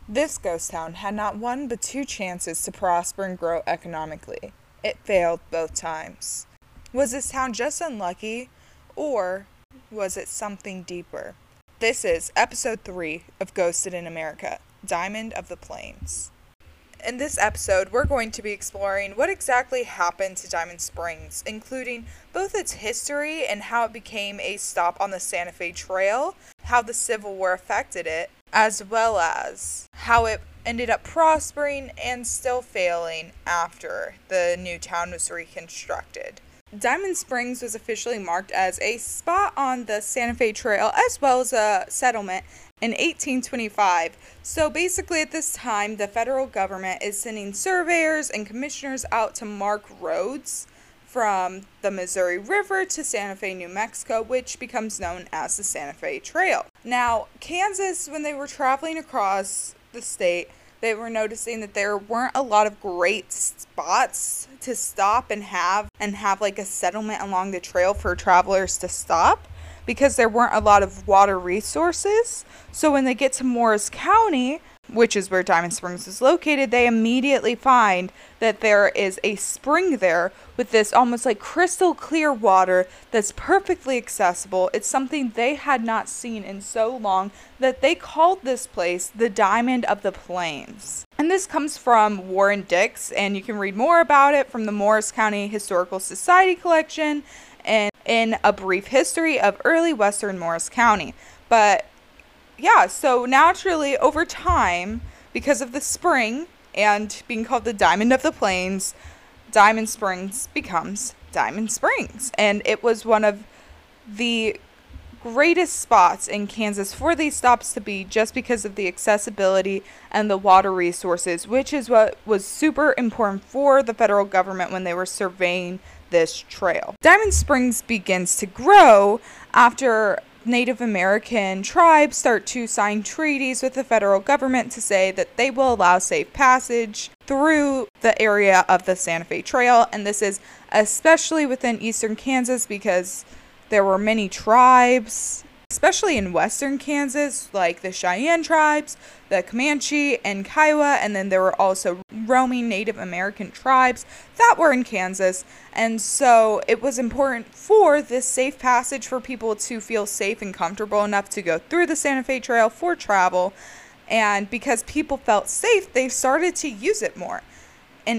This ghost town had not one but two chances to prosper and grow economically. It failed both times. Was this town just unlucky, or was it something deeper? This is episode 3 of Ghosted in America, Diamond of the Plains. In this episode, we're going to be exploring what exactly happened to Diamond Springs, including both its history and how it became a stop on the Santa Fe Trail, how the Civil War affected it, as well as how it ended up prospering and still failing after the new town was reconstructed. Diamond Springs was officially marked as a spot on the Santa Fe Trail as well as a settlement in 1825. So basically at this time, the federal government is sending surveyors and commissioners out to mark roads from the Missouri River to Santa Fe, New Mexico, which becomes known as the Santa Fe Trail. Now, Kansas, when they were traveling across the state, they were noticing that there weren't a lot of great spots to stop and have like a settlement along the trail for travelers to stop, because there weren't a lot of water resources. So when they get to Morris County, which is where Diamond Springs is located, they immediately find that there is a spring there with this almost like crystal clear water that's perfectly accessible. It's something they had not seen in so long that they called this place the Diamond of the Plains. And this comes from Warren Dix, and you can read more about it from the Morris County Historical Society collection and in A Brief History of Early Western Morris County. But yeah, so naturally, over time, because of the spring and being called the Diamond of the Plains, Diamond Springs becomes Diamond Springs. And it was one of the greatest spots in Kansas for these stops to be, just because of the accessibility and the water resources, which is what was super important for the federal government when they were surveying this trail. Diamond Springs begins to grow after Native American tribes start to sign treaties with the federal government to say that they will allow safe passage through the area of the Santa Fe Trail. And this is especially within eastern Kansas, because there were many tribes, especially in western Kansas, like the Cheyenne tribes, the Comanche and Kiowa, and then there were also roaming Native American tribes that were in Kansas. And so it was important for this safe passage for people to feel safe and comfortable enough to go through the Santa Fe Trail for travel. And because people felt safe, they started to use it more. In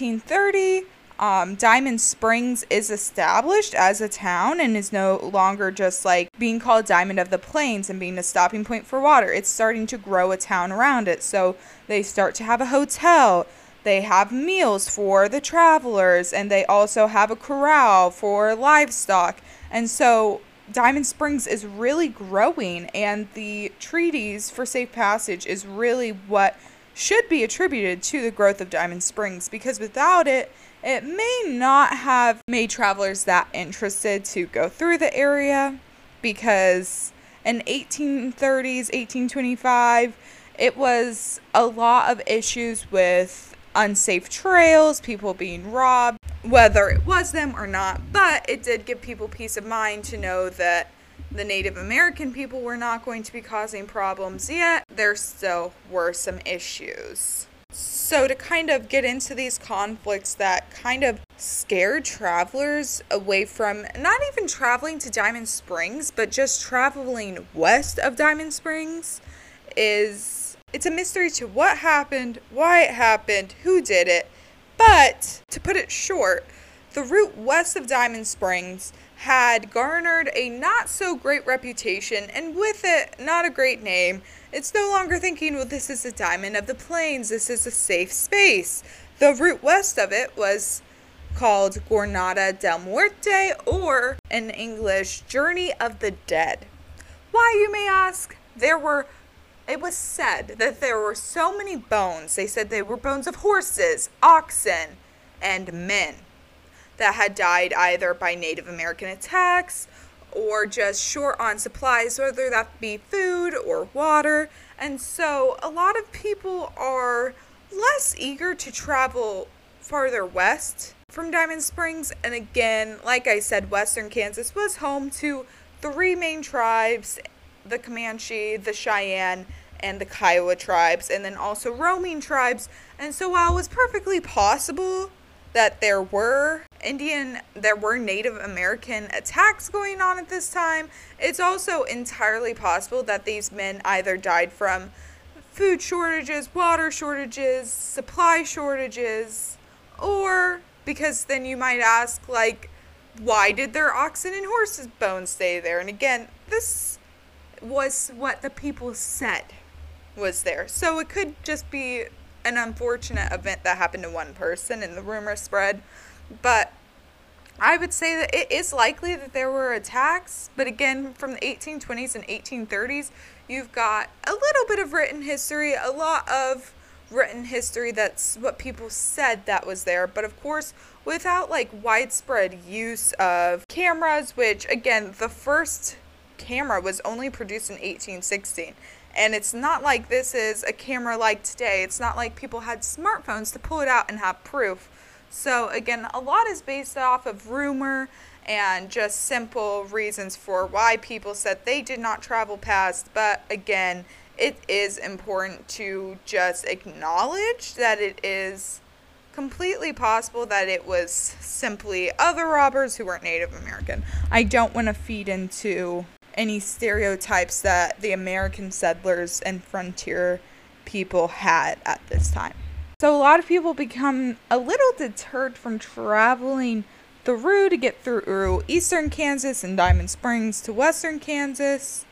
1830, Diamond Springs is established as a town and is no longer just like being called Diamond of the Plains and being a stopping point for water. It's starting to grow a town around it. So they start to have a hotel. They have meals for the travelers, and they also have a corral for livestock. And so Diamond Springs is really growing, and the treaties for safe passage is really what should be attributed to the growth of Diamond Springs, because without it, it may not have made travelers that interested to go through the area, because in 1830s, 1825, it was a lot of issues with unsafe trails, people being robbed, whether it was them or not. But it did give people peace of mind to know that the Native American people were not going to be causing problems, yet there still were some issues. So to kind of get into these conflicts that kind of scared travelers away from not even traveling to Diamond Springs, but just traveling west of Diamond Springs, it's a mystery to what happened, why it happened, who did it. But to put it short, the route west of Diamond Springs had garnered a not so great reputation, and with it, not a great name. It's no longer thinking, well, this is the Diamond of the Plains, this is a safe space. The route west of it was called Jornada del Muerte, or in English, Journey of the Dead. Why, you may ask? It was said that there were so many bones, they said they were bones of horses, oxen, and men that had died either by Native American attacks or just short on supplies, whether that be food or water. And so a lot of people are less eager to travel farther west from Diamond Springs. And again, like I said, western Kansas was home to 3 main tribes, the Comanche, the Cheyenne, and the Kiowa tribes, and then also roaming tribes. And so while it was perfectly possible that there were Native American attacks going on at this time, it's also entirely possible that these men either died from food shortages, water shortages, supply shortages, or because then you might ask, like, why did their oxen and horses' bones stay there? And again, this was what the people said was there. So it could just be an unfortunate event that happened to one person and the rumor spread. But I would say that it is likely that there were attacks. But again, from the 1820s and 1830s, you've got a little bit of written history, a lot of written history that's what people said that was there. But of course, without like widespread use of cameras, which again, the first camera was only produced in 1816. And it's not like this is a camera like today. It's not like people had smartphones to pull it out and have proof. So again, a lot is based off of rumor and just simple reasons for why people said they did not travel past. But again, it is important to just acknowledge that it is completely possible that it was simply other robbers who weren't Native American. I don't want to feed into any stereotypes that the American settlers and frontier people had at this time. So a lot of people become a little deterred from traveling through to get through eastern Kansas and Diamond Springs to western Kansas.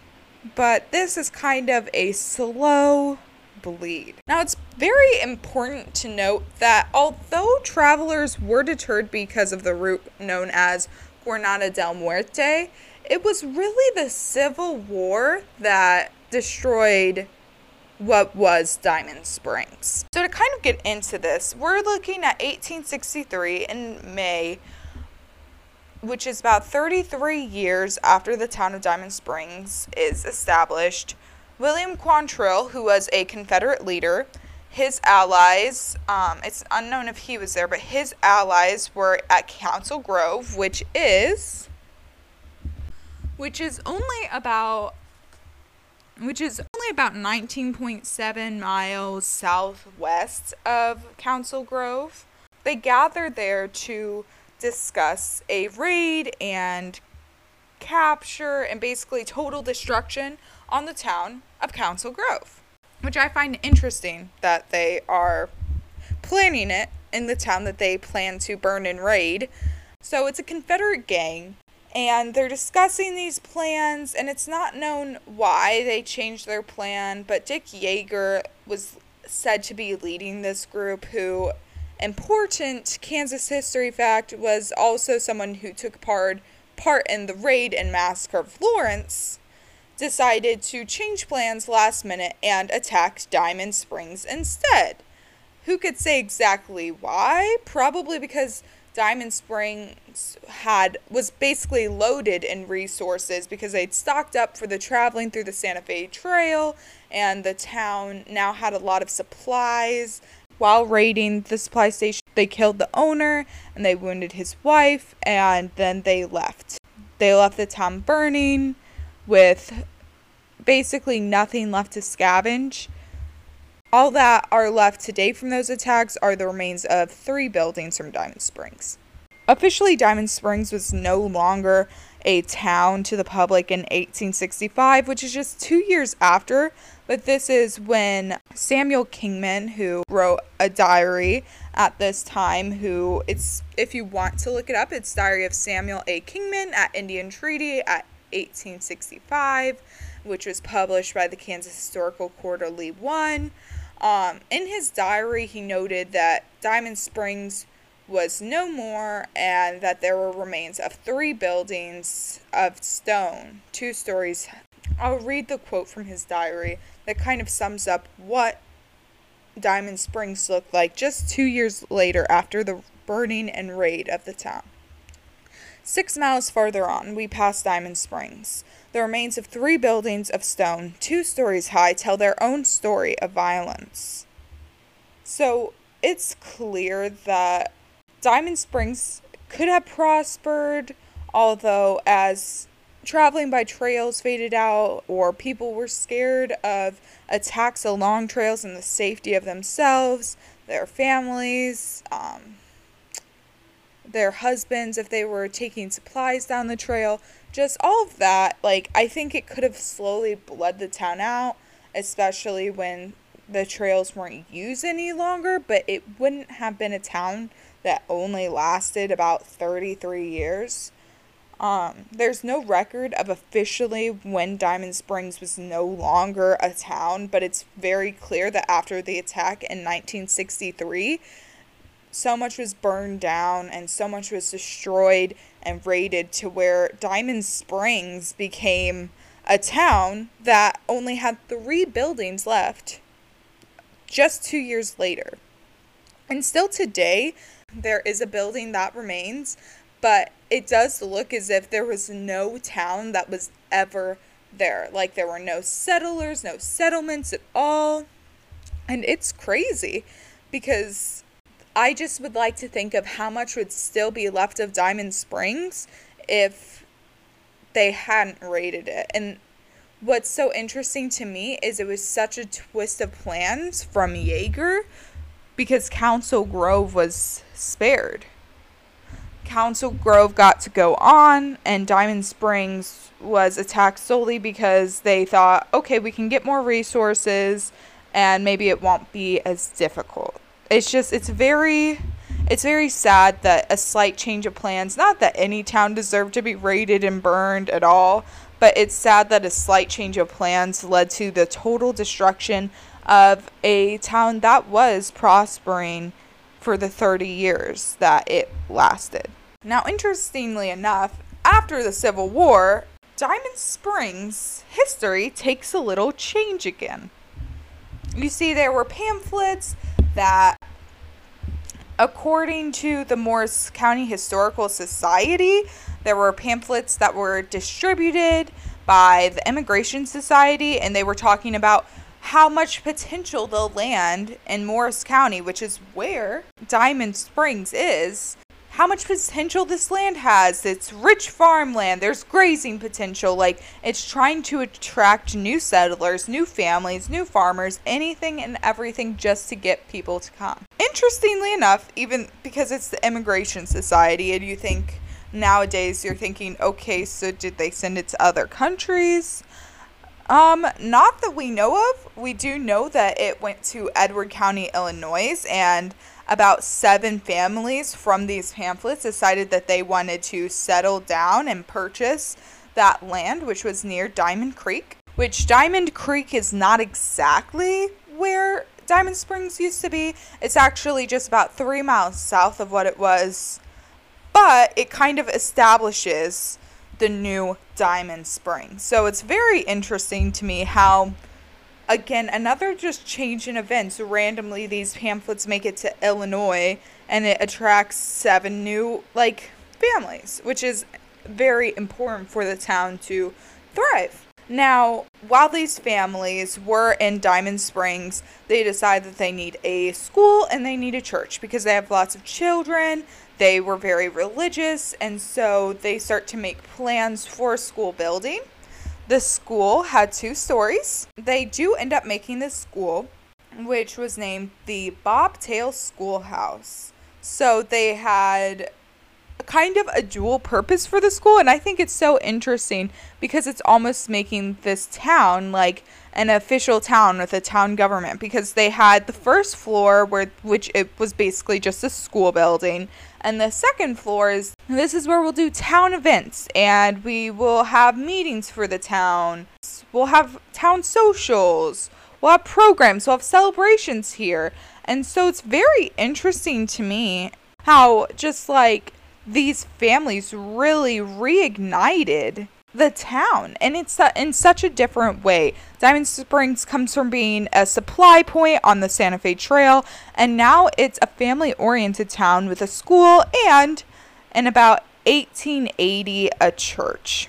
But this is kind of a slow bleed. Now, it's very important to note that although travelers were deterred because of the route known as Jornada del Muerte, it was really the Civil War that destroyed what was Diamond Springs. So to kind of get into this, we're looking at 1863 in May, which is about 33 years after the town of Diamond Springs is established. William Quantrill, who was a Confederate leader, his allies, it's unknown if he was there, but his allies were at Council Grove, which is only about 19.7 miles southwest of Council Grove. They gathered there to discuss a raid and capture and basically total destruction on the town of Council Grove, which I find interesting that they are planning it in the town that they plan to burn and raid. So it's a Confederate gang, and they're discussing these plans, and it's not known why they changed their plan, but Dick Yeager was said to be leading this group, who, important Kansas history fact, was also someone who took part in the raid and massacre of Lawrence, decided to change plans last minute and attack Diamond Springs instead. Who could say exactly why? Probably because Diamond Springs was basically loaded in resources because they'd stocked up for the traveling through the Santa Fe Trail, and the town now had a lot of supplies. While raiding the supply station, they killed the owner and they wounded his wife, and then they left. They left the town burning with basically nothing left to scavenge. All that are left today from those attacks are the remains of 3 buildings from Diamond Springs. Officially, Diamond Springs was no longer a town to the public in 1865, which is just 2 years after, but this is when Samuel Kingman, who wrote a diary at this time, if you want to look it up, it's Diary of Samuel A. Kingman at Indian Treaty at 1865, which was published by the Kansas Historical Quarterly 1. In his diary, he noted that Diamond Springs was no more and that there were remains of 3 buildings of stone, 2 stories. I'll read the quote from his diary that kind of sums up what Diamond Springs looked like just 2 years later after the burning and raid of the town. 6 miles farther on, we pass Diamond Springs. The remains of 3 buildings of stone, 2 stories high, tell their own story of violence. So it's clear that Diamond Springs could have prospered, although as traveling by trails faded out, or people were scared of attacks along trails and the safety of themselves, their families, their husbands if they were taking supplies down the trail, just all of that. Like, I think it could have slowly bled the town out, especially when the trails weren't used any longer, but it wouldn't have been a town that only lasted about 33 years. There's no record of officially when Diamond Springs was no longer a town, but it's very clear that after the attack in 1963, so much was burned down and so much was destroyed and raided to where Diamond Springs became a town that only had 3 buildings left just 2 years later. And still today, there is a building that remains, but it does look as if there was no town that was ever there. Like, there were no settlers, no settlements at all. And it's crazy because I just would like to think of how much would still be left of Diamond Springs if they hadn't raided it. And what's so interesting to me is it was such a twist of plans from Yeager because Council Grove was spared. Council Grove got to go on, and Diamond Springs was attacked solely because they thought, okay, we can get more resources and maybe it won't be as difficult. It's very sad that a slight change of plans, not that any town deserved to be raided and burned at all, but it's sad that a slight change of plans led to the total destruction of a town that was prospering for the 30 years that it lasted. Now, interestingly enough, after the Civil War, Diamond Springs history takes a little change again. You see, there were pamphlets that, according to the Morris County Historical Society, there were pamphlets that were distributed by the Immigration Society, and they were talking about how much potential the land in Morris County, which is where Diamond Springs is, how much potential this land has. It's rich farmland. There's grazing potential. Like, it's trying to attract new settlers, new families, new farmers, anything and everything just to get people to come. Interestingly enough, even because it's the Immigration Society, and you think nowadays you're thinking, okay, so did they send it to other countries? Not that we know of. We do know that it went to Edward County, Illinois, and about 7 families from these pamphlets decided that they wanted to settle down and purchase that land, which was near Diamond Creek, which Diamond Creek is not exactly where Diamond Springs used to be. It's actually just about 3 miles south of what it was, but it kind of establishes the new Diamond Springs. So it's very interesting to me how, again, another just change in events. Randomly, these pamphlets make it to Illinois, and it attracts 7 new, families, which is very important for the town to thrive. Now, while these families were in Diamond Springs, they decide that they need a school and they need a church because they have lots of children. They were very religious, and so they start to make plans for a school building. The school had 2 stories. They do end up making this school, which was named the Bobtail Schoolhouse. So they had kind of a dual purpose for the school, and I think it's so interesting because it's almost making this town like an official town with a town government, because they had the first floor which it was basically just a school building, and the second floor is, this is where we'll do town events and we will have meetings for the town. We'll have town socials. We'll have programs. We'll have celebrations here. And so it's very interesting to me how just these families really reignited the town, and it's in such a different way. Diamond Springs comes from being a supply point on the Santa Fe Trail, and now it's a family-oriented town with a school and, in about 1880, a church.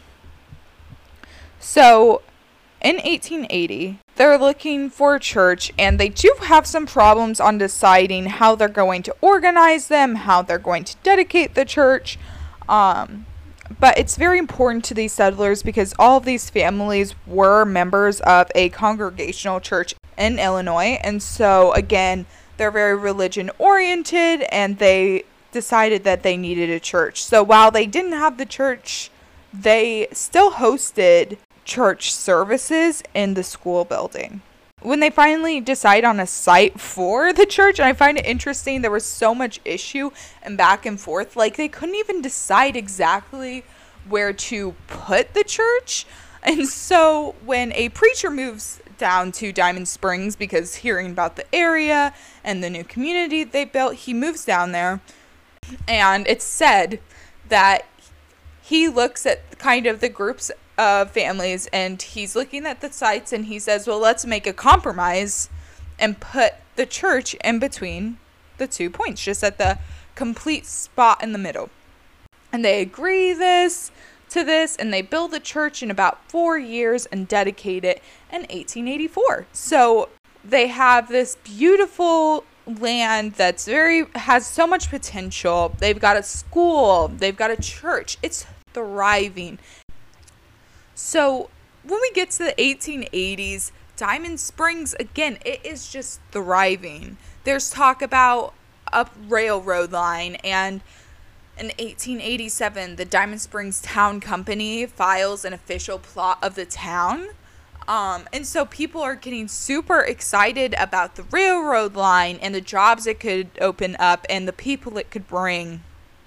So, in 1880, they're looking for a church, and they do have some problems on deciding how they're going to organize them, how they're going to dedicate the church. But it's very important to these settlers because all of these families were members of a congregational church in Illinois. And so, again, they're very religion oriented, and they decided that they needed a church. So while they didn't have the church, they still hosted church services in the school building. When they finally decide on a site for the church, and I find it interesting, there was so much issue and back and forth. Like, they couldn't even decide exactly where to put the church. And so when a preacher moves down to Diamond Springs, because hearing about the area and the new community they built, he moves down there. And it's said that he looks at kind of the groups of families, and he's looking at the sites, and he says, well, let's make a compromise and put the church in between the 2 points, just at the complete spot in the middle. And they agree to this, and they build the church in about 4 years and dedicate it in 1884. So they have this beautiful land that's has so much potential. They've got a school, they've got a church. It's thriving. So when we get to the 1880s, Diamond Springs, again, it is just thriving. There's talk about a railroad line, and in 1887, the Diamond Springs Town Company files an official plot of the town. And so people are getting super excited about the railroad line and the jobs it could open up and the people it could bring.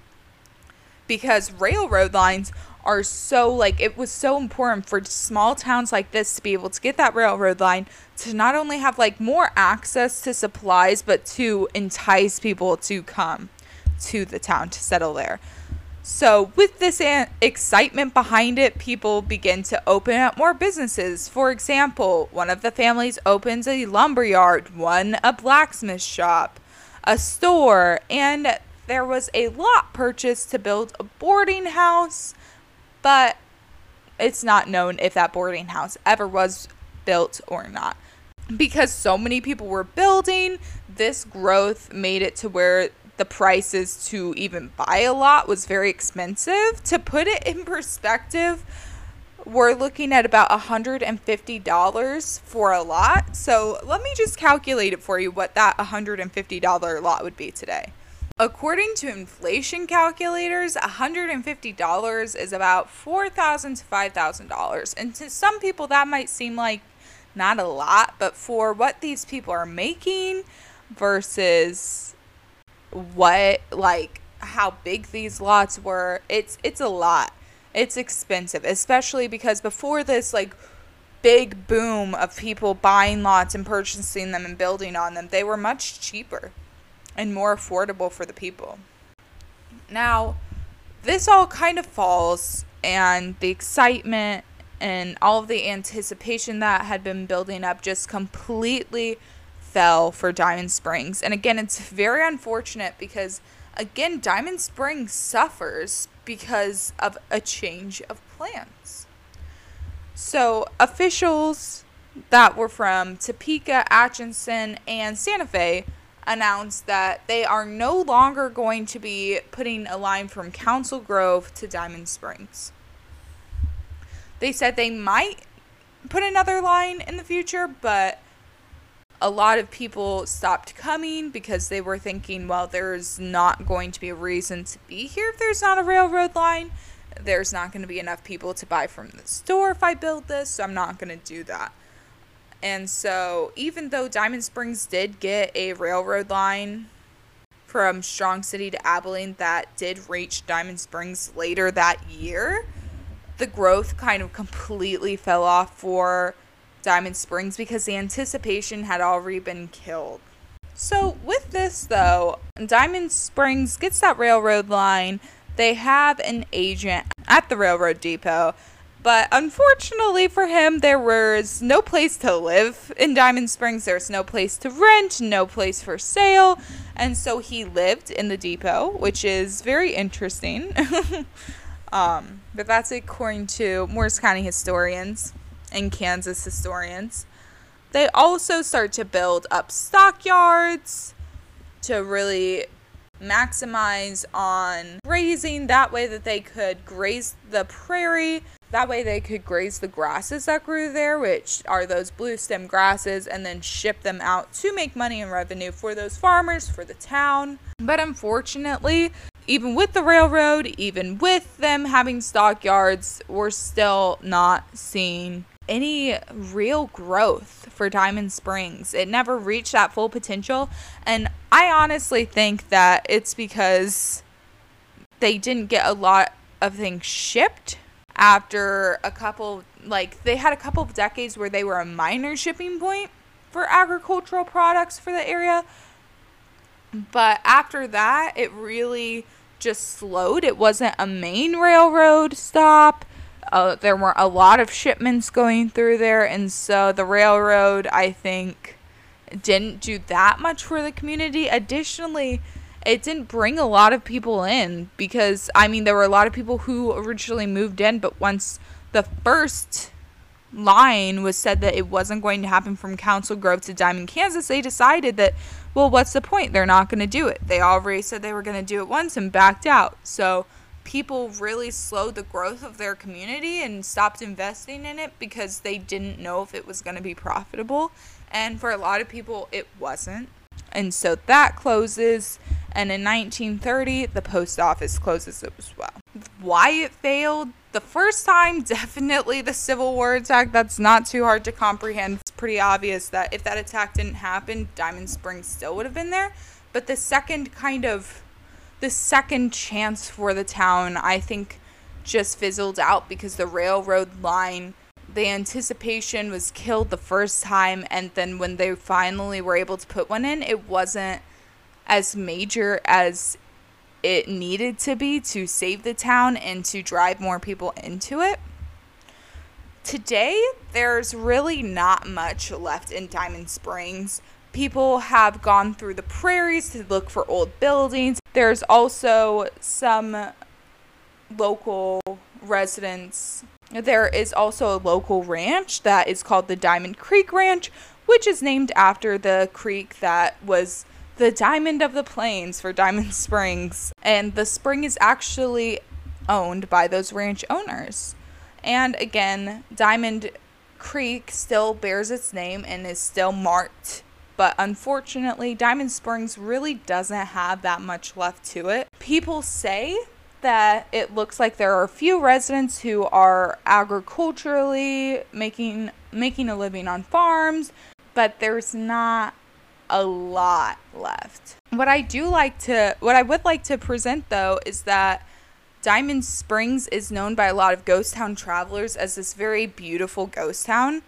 Because railroad lines are it was so important for small towns like this to be able to get that railroad line, to not only have more access to supplies, but to entice people to come to the town to settle there. So with this excitement behind it, people begin to open up more businesses. For example, one of the families opens a lumberyard, one a blacksmith shop, a store, and there was a lot purchased to build a boarding house, but it's not known if that boarding house ever was built or not. Because so many people were building, this growth made it to where the prices to even buy a lot was very expensive. To put it in perspective, we're looking at about $150 for a lot. So let me just calculate it for you, what that $150 lot would be today. According to inflation calculators, $150 is about $4,000 to $5,000. And to some people that might seem like not a lot, but for what these people are making versus how big these lots were, it's a lot. It's expensive, especially because before this big boom of people buying lots and purchasing them and building on them, they were much cheaper and more affordable for the people. Now, this all kind of falls, and the excitement and all of the anticipation that had been building up just completely fell for Diamond Springs. And again, it's very unfortunate because, again, Diamond Springs suffers because of a change of plans. So officials that were from Topeka, Atchison, and Santa Fe announced that they are no longer going to be putting a line from Council Grove to Diamond Springs. They said they might put another line in the future, but a lot of people stopped coming because they were thinking, well, there's not going to be a reason to be here if there's not a railroad line. There's not going to be enough people to buy from the store if I build this, so I'm not going to do that. And so even though Diamond Springs did get a railroad line from Strong City to Abilene that did reach Diamond Springs later that year, the growth kind of completely fell off for Diamond Springs because the anticipation had already been killed. So with this though, Diamond Springs gets that railroad line. They have an agent at the railroad depot, but unfortunately for him, there was no place to live in Diamond Springs. There's no place to rent, no place for sale, and so he lived in the depot, which is very interesting. But that's according to Morris County historians and Kansas historians. They also start to build up stockyards to really maximize on grazing, that way that they could graze the prairie, that way they could graze the grasses that grew there, which are those blue stem grasses, and then ship them out to make money and revenue for those farmers, for the town. But unfortunately, even with the railroad, even with them having stockyards, we're still not seeing any real growth for Diamond Springs. It never reached that full potential, and I honestly think that it's because they didn't get a lot of things shipped after they had a couple of decades where they were a minor shipping point for agricultural products for the area, but after that it really just slowed. It wasn't a main railroad stop. There weren't a lot of shipments going through there, and so the railroad, I think, didn't do that much for the community. Additionally, it didn't bring a lot of people in because, there were a lot of people who originally moved in, but once the first line was said that it wasn't going to happen from Council Grove to Diamond, Kansas, they decided that, well, what's the point? They're not going to do it. They already said they were going to do it once and backed out. So people really slowed the growth of their community and stopped investing in it because they didn't know if it was going to be profitable. And for a lot of people, it wasn't. And so that closes. And in 1930, the post office closes as well. Why it failed? The first time, definitely the Civil War attack. That's not too hard to comprehend. It's pretty obvious that if that attack didn't happen, Diamond Springs still would have been there. But the second chance for the town, I think, just fizzled out because the railroad line, the anticipation was killed the first time, and then when they finally were able to put one in, it wasn't as major as it needed to be to save the town and to drive more people into it. Today, there's really not much left in Diamond Springs. People have gone through the prairies to look for old buildings. There's also some local residents. There is also a local ranch that is called the Diamond Creek Ranch, which is named after the creek that was the Diamond of the Plains for Diamond Springs. And the spring is actually owned by those ranch owners. And again, Diamond Creek still bears its name and is still marked. But unfortunately, Diamond Springs really doesn't have that much left to it. People say that it looks like there are a few residents who are agriculturally making a living on farms, but there's not a lot left. What I would like to present though is that Diamond Springs is known by a lot of ghost town travelers as this very beautiful ghost town.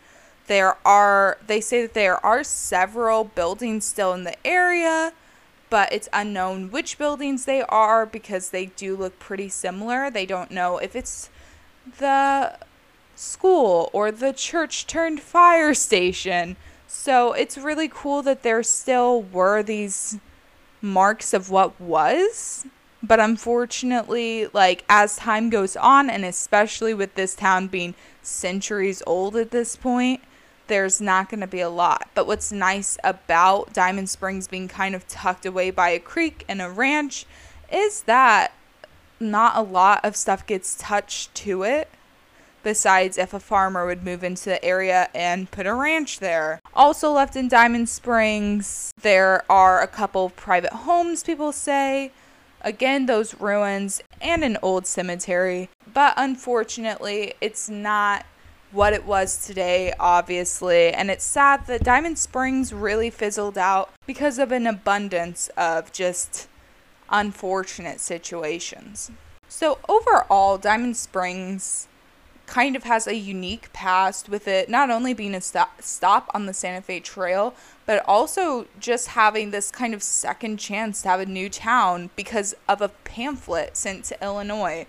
They say that there are several buildings still in the area, but it's unknown which buildings they are because they do look pretty similar. They don't know if it's the school or the church turned fire station. So it's really cool that there still were these marks of what was. But unfortunately, as time goes on, and especially with this town being centuries old at this point, there's not going to be a lot. But what's nice about Diamond Springs being kind of tucked away by a creek and a ranch is that not a lot of stuff gets touched to it. Besides if a farmer would move into the area and put a ranch there. Also left in Diamond Springs, there are a couple of private homes, people say. Again, those ruins and an old cemetery. But unfortunately, it's not what it was today, obviously. And it's sad that Diamond Springs really fizzled out because of an abundance of just unfortunate situations. So overall, Diamond Springs kind of has a unique past, with it not only being a stop on the Santa Fe Trail, but also just having this kind of second chance to have a new town because of a pamphlet sent to Illinois.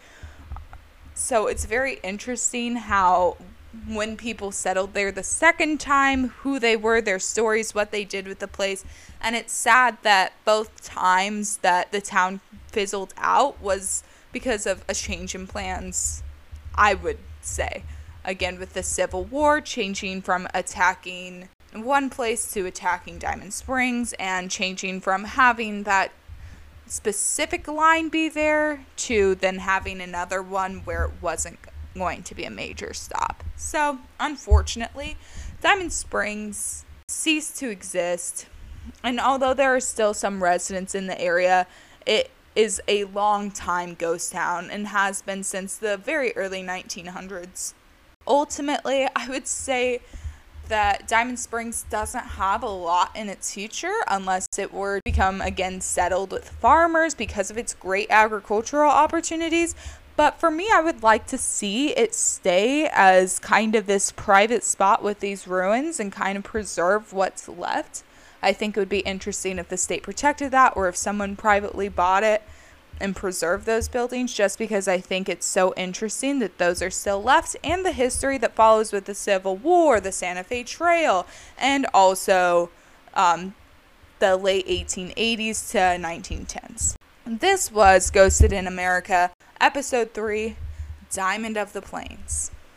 So it's very interesting how when people settled there the second time, who they were, their stories, what they did with the place. And it's sad that both times that the town fizzled out was because of a change in plans, I would say. Again, with the Civil War, changing from attacking one place to attacking Diamond Springs, and changing from having that specific line be there to then having another one where it wasn't going to be a major stop. So, unfortunately, Diamond Springs ceased to exist, and although there are still some residents in the area, it is a long time ghost town and has been since the very early 1900s. Ultimately, I would say that Diamond Springs doesn't have a lot in its future unless it were to become again settled with farmers because of its great agricultural opportunities. But for me, I would like to see it stay as kind of this private spot with these ruins and kind of preserve what's left. I think it would be interesting if the state protected that or if someone privately bought it and preserved those buildings, just because I think it's so interesting that those are still left, and the history that follows with the Civil War, the Santa Fe Trail, and also the late 1880s to 1910s. This was Ghosted in America, Episode 3, Diamond of the Plains.